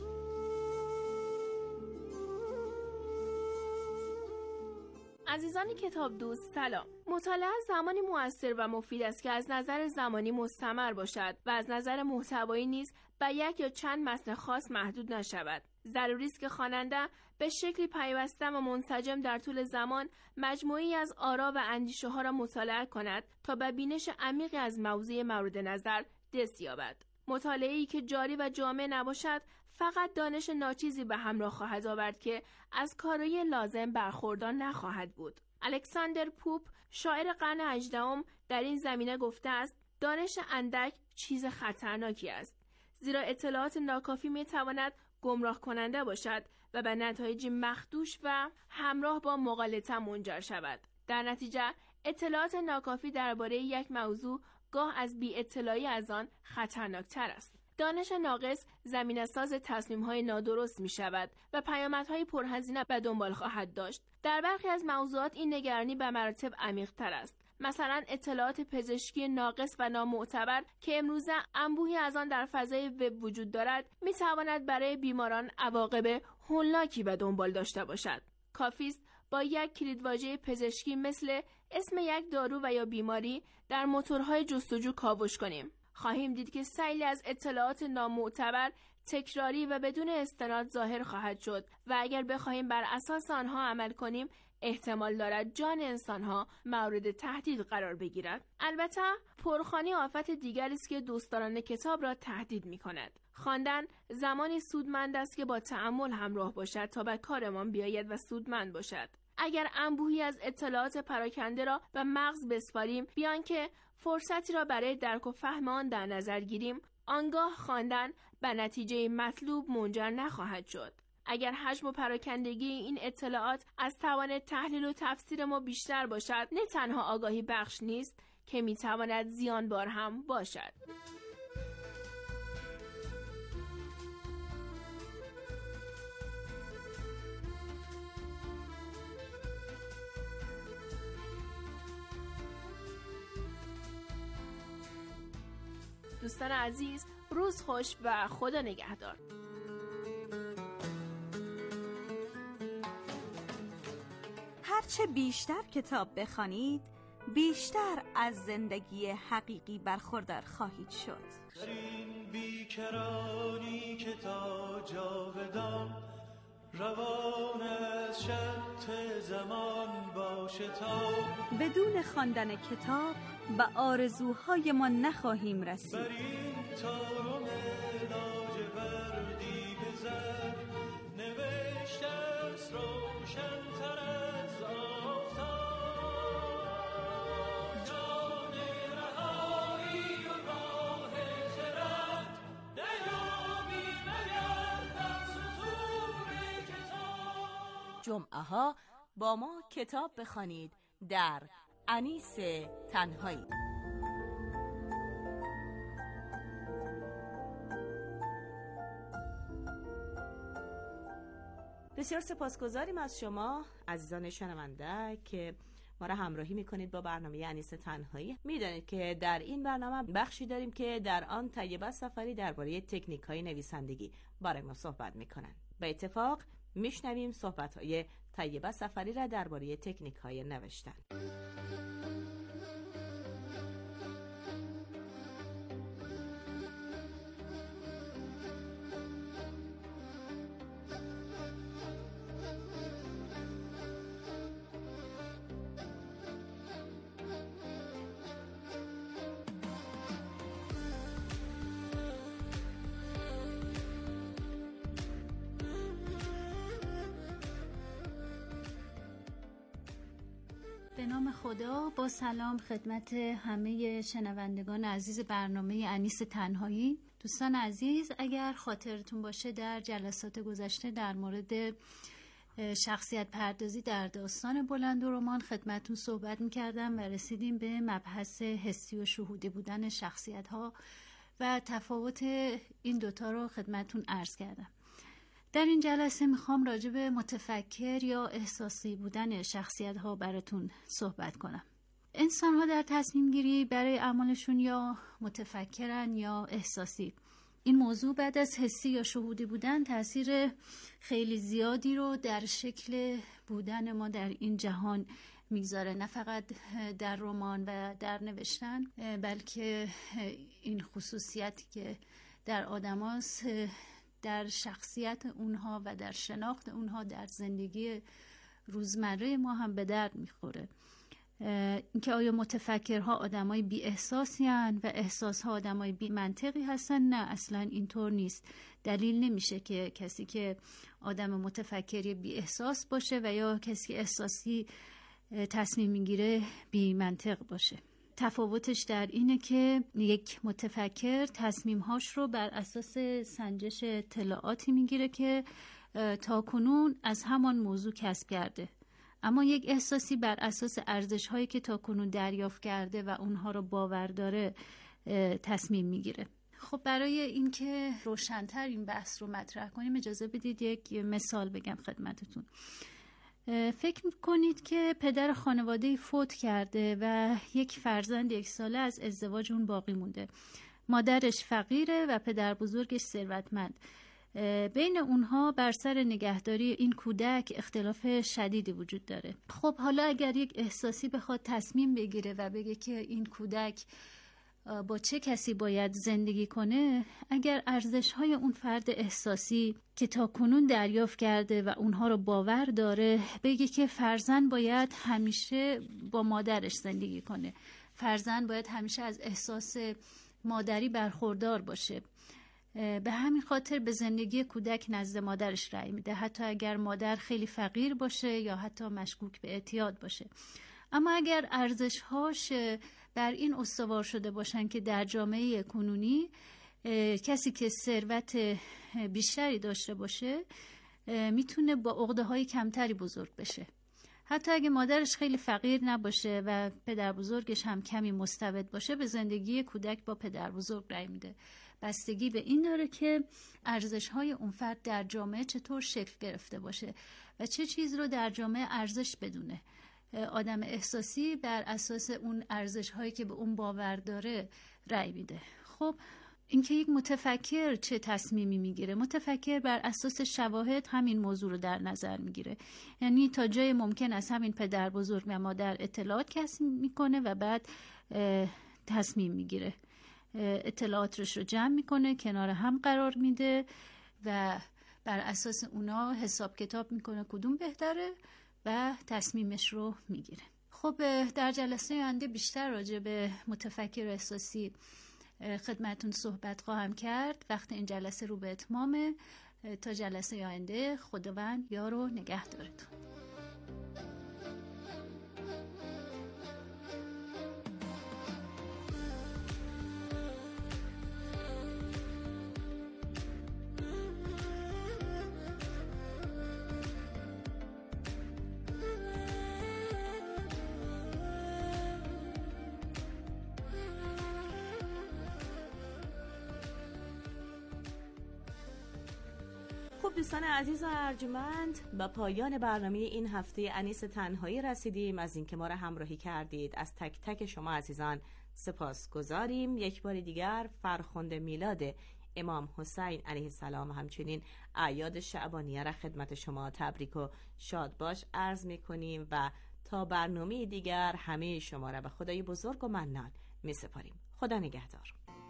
J: عزیزان کتاب دوست سلام. مطالعه زمانی مؤثر و مفید است که از نظر زمانی مستمر باشد و از نظر محتوایی نیز به یک یا چند متن خاص محدود نشود. ضروری است که خواننده به شکلی پیوسته و منسجم در طول زمان مجموعی از آرا و اندیشه ها را مطالعه کند تا به بینش عمیقی از موضوع مورد نظر دست یابد. مطالعه‌ای که جاری و جامع نباشد فقط دانش ناچیزی به همراه خواهد آورد که از کارایی لازم برخوردار نخواهد بود. الکساندر پوپ شاعر قرن 18 در این زمینه گفته است دانش اندک چیز خطرناکی است، زیرا اطلاعات ناکافی میتواند گمراه کننده باشد و به نتایج مخدوش و همراه با مغالطه منجر شود. در نتیجه اطلاعات ناکافی درباره یک موضوع گاه از بی اطلاعی از آن خطرناکتر است. دانش ناقص زمینه‌ساز تصمیم‌های نادرست می‌شود و پیامدهای پرهزینه به دنبال خواهد داشت. در برخی از موضوعات این نگرانی به مراتب عمیق‌تر است. مثلا اطلاعات پزشکی ناقص و نامعتبر که امروزه انبوهی از آن در فضای وب وجود دارد می‌تواند برای بیماران عواقب هولناکی به دنبال داشته باشد. کافی است با یک کلیدواژه پزشکی مثل اسم یک دارو و یا بیماری در موتورهای جستجو کاوش کنیم. خواهیم دید که سیلی از اطلاعات نامعتبر، تکراری و بدون استناد ظاهر خواهد شد و اگر بخواهیم بر اساس آنها عمل کنیم احتمال دارد جان انسانها مورد تهدید قرار بگیرد. البته پرخوانی آفت دیگری است که دوستداران کتاب را تهدید می کند. خواندن زمانی سودمند است که با تأمل همراه باشد تا به کارمان بیاید و سودمند باشد. اگر انبوهی از اطلاعات پراکنده را به مغز بسپاریم بیان که فرصتی را برای درک و فهم آن در نظر گیریم، آنگاه خواندن به نتیجه مطلوب منجر نخواهد شد. اگر حجم و پراکندگی این اطلاعات از توان تحلیل و تفسیر ما بیشتر باشد، نه تنها آگاهی بخش نیست که میتواند زیانبار هم باشد. دوستان عزیز، روز خوش و خدا نگهدار.
Q: هرچه بیشتر کتاب بخوانید، بیشتر از زندگی حقیقی برخوردار خواهید شد.
I: در این بیکرانی که تا جاودان روان از شط زمان باشه تا
Q: بدون خواندن کتاب به آرزوهای ما نخواهیم رسید.
I: بر این تارم لاجوردی بزن نوشته است روشن‌تر از آفتاب جان رهایی و راه خرد نیابی مگر در سطور کتاب.
O: جمعه ها با ما کتاب بخوانید در انیس تنهایی. بسیار سپاسگزاریم از شما عزیزان شنونده که ما را همراهی میکنید با برنامه انیس تنهایی. میدانید که در این برنامه بخشی داریم که در آن طیبه سفری درباره تکنیک های نویسندگی برای ما صحبت میکنند. به اتفاق میشنویم صحبت های طیبه سفری را درباره تکنیک های نوشتن.
R: به نام خدا، با سلام خدمت همه شنوندگان عزیز برنامه انیس تنهایی. دوستان عزیز، اگر خاطرتون باشه در جلسات گذشته در مورد شخصیت پردازی در داستان بلند و رمان خدمتون صحبت میکردم و رسیدیم به مبحث حسی و شهودی بودن شخصیت ها و تفاوت این دوتا رو خدمتون عرض کردم. در این جلسه میخوام راجع به متفکر یا احساسی بودن شخصیت ها براتون صحبت کنم. انسان ها در تصمیم گیری برای اعمالشون یا متفکرن یا احساسی. این موضوع بعد از حسی یا شهودی بودن تأثیر خیلی زیادی رو در شکل بودن ما در این جهان میگذاره، نه فقط در رمان و در نوشتن، بلکه این خصوصیتی که در آدم هاست در شخصیت اونها و در شناخت اونها در زندگی روزمره ما هم به درد میخوره. اینکه آیا متفکرها آدمای بی احساسی هستند و احساسها آدمای بی منطقی هستن؟ نه، اصلا اینطور نیست. دلیل نمیشه که کسی که آدم متفکری بی احساس باشه و یا کسی که احساسی تصمیم میگیره بی منطق باشه. تفاوتش در اینه که یک متفکر تصمیمهاش رو بر اساس سنجش اطلاعاتی میگیره که تاکنون از همان موضوع کسب کرده، اما یک احساسی بر اساس ارزش‌هایی که تاکنون دریافت کرده و اونها رو باور داره تصمیم میگیره. خب برای اینکه روشن‌تر این بحث رو مطرح کنیم اجازه بدید یک مثال بگم خدمتتون. فکر میکنید که پدر خانواده فوت کرده و یک فرزند 1 ساله از ازدواج اون باقی مونده. مادرش فقیره و پدر بزرگش ثروتمند. بین اونها بر سر نگهداری این کودک اختلاف شدیدی وجود داره. خب حالا اگر یک احساسی بخواد تصمیم بگیره و بگه که این کودک با چه کسی باید زندگی کنه، اگر ارزش‌های اون فرد احساسی که تا کنون دریافت کرده و اونها رو باور داره بگه که فرزند باید همیشه با مادرش زندگی کنه، فرزند باید همیشه از احساس مادری برخوردار باشه، به همین خاطر به زندگی کودک نزد مادرش رأی میده، حتی اگر مادر خیلی فقیر باشه یا حتی مشکوک به اعتیاد باشه. اما اگر ارزش‌هاش بر این استوار شده باشن که در جامعه کنونی کسی که ثروت بیشتری داشته باشه میتونه با عقده‌های کمتری بزرگ بشه، حتی اگه مادرش خیلی فقیر نباشه و پدر بزرگش هم کمی مستبد باشه، به زندگی کودک با پدر بزرگ رأی میده. بستگی به این داره که ارزش‌های اون فرد در جامعه چطور شکل گرفته باشه و چه چیز رو در جامعه ارزش بدونه. آدم احساسی بر اساس اون ارزش‌هایی که به اون باور داره رأی میده. خب اینکه یک متفکر چه تصمیمی میگیره؟ متفکر بر اساس شواهد همین موضوع رو در نظر میگیره، یعنی تا جای ممکن از همین پدر بزرگ و مادر اطلاعات کسب میکنه و بعد تصمیم میگیره، اطلاعاتش رو جمع میکنه، کنار هم قرار میده و بر اساس اونا حساب کتاب میکنه کدوم بهتره و تصمیمش رو میگیره. خب در جلسه آینده بیشتر راجع به متفکر احساسی خدمتون صحبت خواهم کرد. وقت این جلسه رو به اتمامه. تا جلسه آینده خداوند یار و نگهدارتون.
O: خب دوستان عزیز و ارجمند، با پایان برنامه این هفته انیس تنهایی رسیدیم. از اینکه ما را همراهی کردید از تک تک شما عزیزان سپاس گذاریم. یک بار دیگر فرخنده میلاد امام حسین علیه السلام و همچنین اعیاد شعبانیه را خدمت شما تبریک و شاد باش عرض میکنیم و تا برنامه دیگر همه شما را به خدای بزرگ و منان میسپاریم. خدا نگهدار.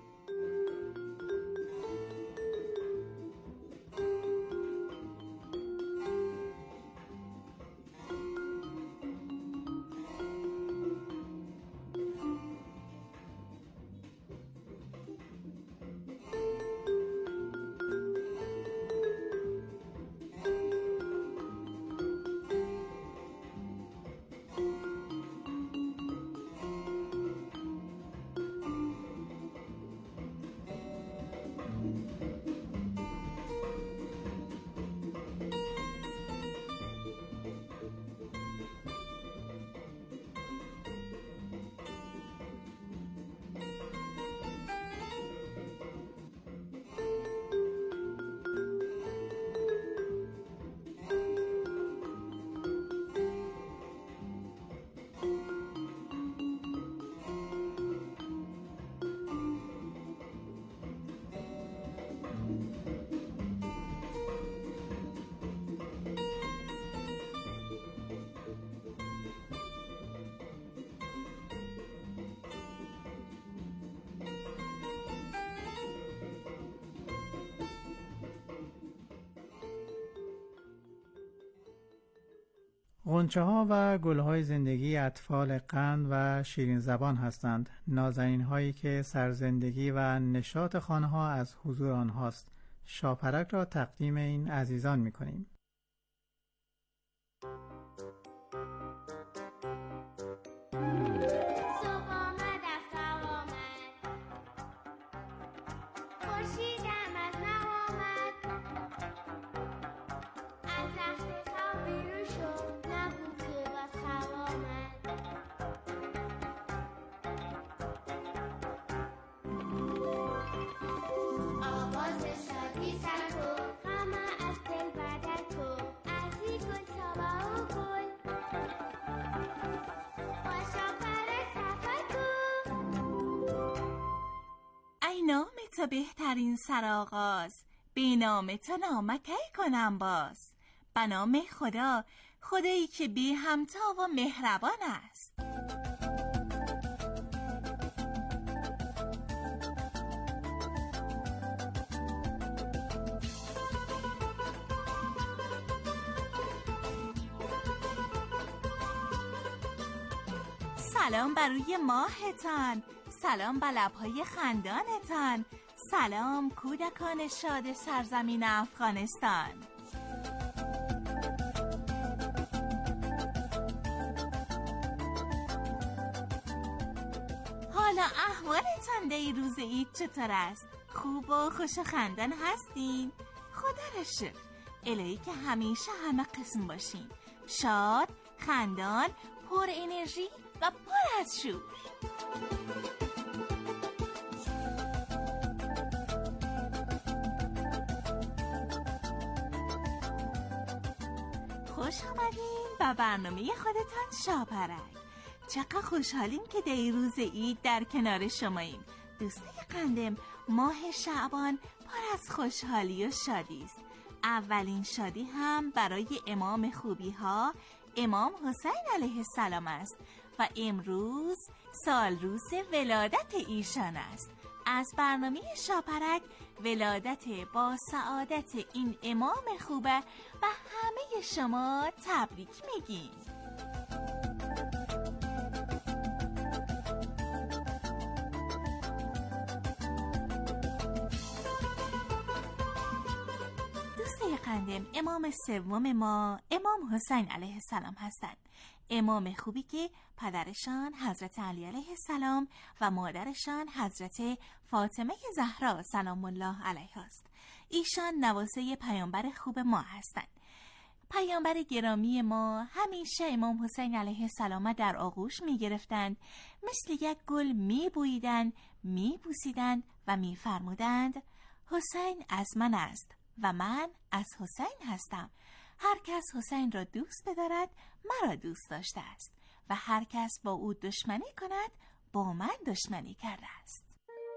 C: غنچه ها و گل های زندگی اطفال قند و شیرین زبان هستند. نازنین هایی که سرزندگی و نشاط خانه ها از حضور آنهاست. شاپرک را تقدیم این عزیزان می کنیم.
S: نام تو بهترین سرآغاز، به نام تو نامکی کنم باز. به نام خدا، خدایی که بی همتا و مهربان است. سلام بر روی ماهتان، سلام به لب‌های خندانتان، سلام کودکان شاد سرزمین افغانستان. حالا احوالتان دیروز عید چطور است؟ خوب و خوش و خندان هستین؟ خدا را شکر، الهی که همیشه همه قسم باشین، شاد، خندان، پر انرژی و پر از شور. خوش آمدین به برنامه خودتان شاپرک. چقدر خوشحالیم که دیروز عید در کنار شماییم. دوستای قندم، ماه شعبان پر از خوشحالی و شادی است. اولین شادی هم برای امام خوبی ها، امام حسین علیه السلام است و امروز سال روز ولادت ایشان است. از برنامه شاپرک ولادت با سعادت این امام خوبه و همه شما تبریک میگیم. دوستای قندم، امام سوم ما امام حسین علیه السلام هستند. امام خوبی که پدرشان حضرت علی علیه السلام و مادرشان حضرت فاطمه زهرا سلام الله علیها است. ایشان نواسه پیامبر خوب ما هستند. پیامبر گرامی ما همیشه امام حسین علیه السلام در آغوش می گرفتند، مثل یک گل می بویدند، می بوسیدند و می فرمودند حسین از من است، و من از حسین هستم. هر کس حسین را دوست بدارد مرا دوست داشته است و هر کس با او دشمنی کند با من دشمنی کرده است.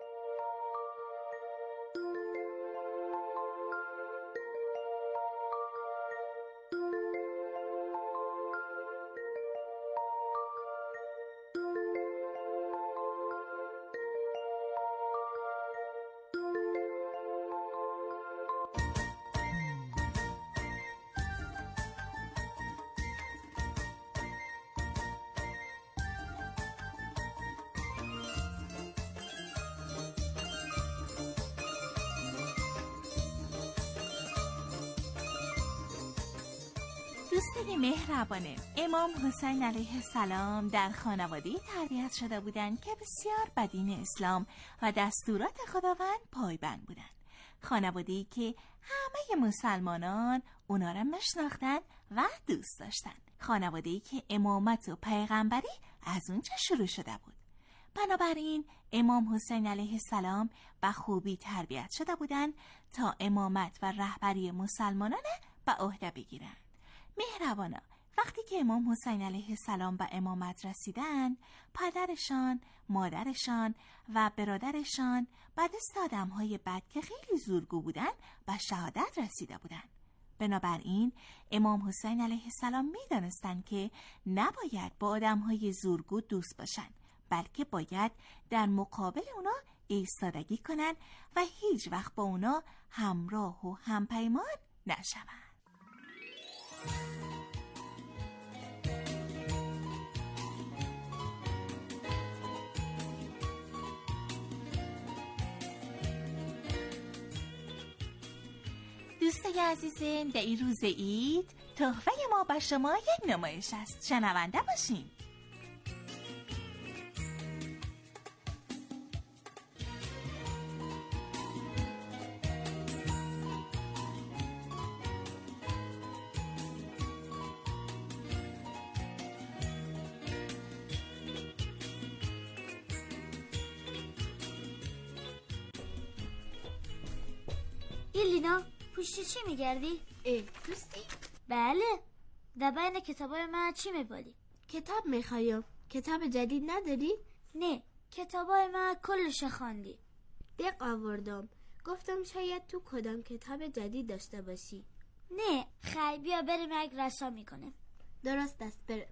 S: دوستای مهربانه، امام حسین علیه السلام در خانواده‌ای تربیت شده بودند که بسیار به دین اسلام و دستورات خداوند پایبند بودند. خانواده‌ای که همه مسلمانان اونا را میشناختند و دوست داشتند. خانواده‌ای که امامت و پیغمبری از اونجا شروع شده بود. بنابراین امام حسین علیه السلام به خوبی تربیت شده بودند تا امامت و رهبری مسلمانان به عهده بگیرند. مهربانا، وقتی که امام حسین علیه السلام به امامت رسیدند، پدرشان، مادرشان و برادرشان به دست آدم‌های بد که خیلی زورگو بودند به شهادت رسیده بودند. بنابراین امام حسین علیه السلام می‌دانستند که نباید با آدم‌های زورگو دوست باشند، بلکه باید در مقابل اونا ایستادگی کنند و هیچ وقت با اونا همراه و همپیمان نشوند. دوستای عزیزم، در این روز عید تحفه ما به شما یک نمایش است. شنونده باشین.
T: لینا، پشت چی میگردی؟ دوستی؟ بله. در بین کتابای من چی میبالی؟
U: کتاب میخوایم. کتاب جدید نداری؟
T: نه، کتابای من کلش خواندی.
U: دق آوردم. گفتم شاید تو کدام کتاب جدید داشته باشی.
T: نه، خیلی بیا بریم یک رسا میکنیم.
U: درست است، بره.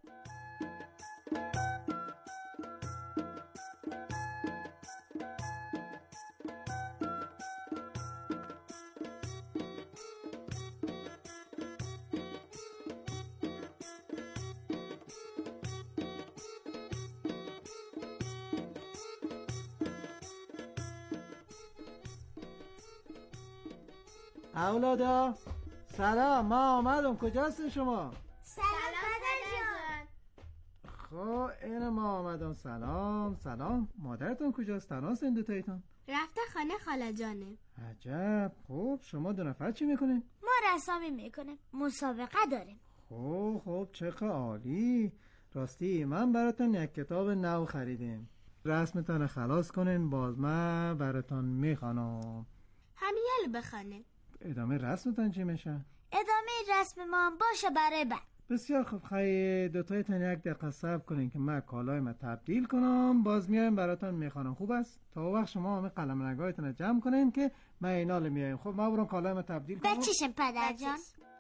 C: اولادا سلام، ما آمدم. کجاست شما؟
U: سلام پدر جان.
C: خب این ما آمدم. سلام. مادرتون کجاست؟ تنهاست این دوتایتون؟
U: رفته خانه خاله جانه.
C: عجب. خب شما دو نفر چی میکنین؟
T: ما رسامی میکنیم، مسابقه داریم.
C: خب چقدر عالی. راستی من براتون یک کتاب نو خریدیم. رسمتان خلاص کنین، باز من براتون میخوانم.
U: همیل بخونه.
C: ادامه رسمتان چی میشه؟
T: ادامه رسم ما باشه برای بعد.
C: بسیار خوب. خیلی دوتایتون یک دقیقه صبر کنین که من کالای ما تبدیل کنم، باز میایم براتون میخوانم. خوب است؟ تا وقت شما همه قلم رنگایتون رو جمع کنین که من اینال میایم. خب ما برام کالای ما تبدیل کنم.
T: بچیشم پدر جان.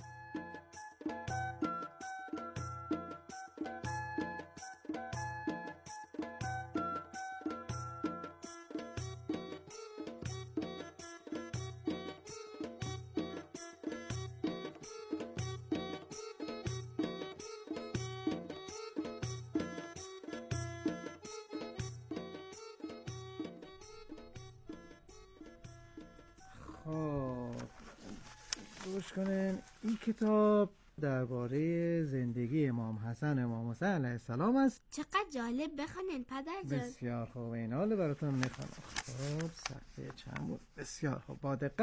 C: گوش کنین. این کتاب درباره زندگی امام حسن امام حسین علیه السلام است.
U: چقدر جالب. بخونین پدر جان.
C: بسیار خوب. این حال براتون میخوانم. خب صفحه چند بود؟ بسیار خوب. با دقت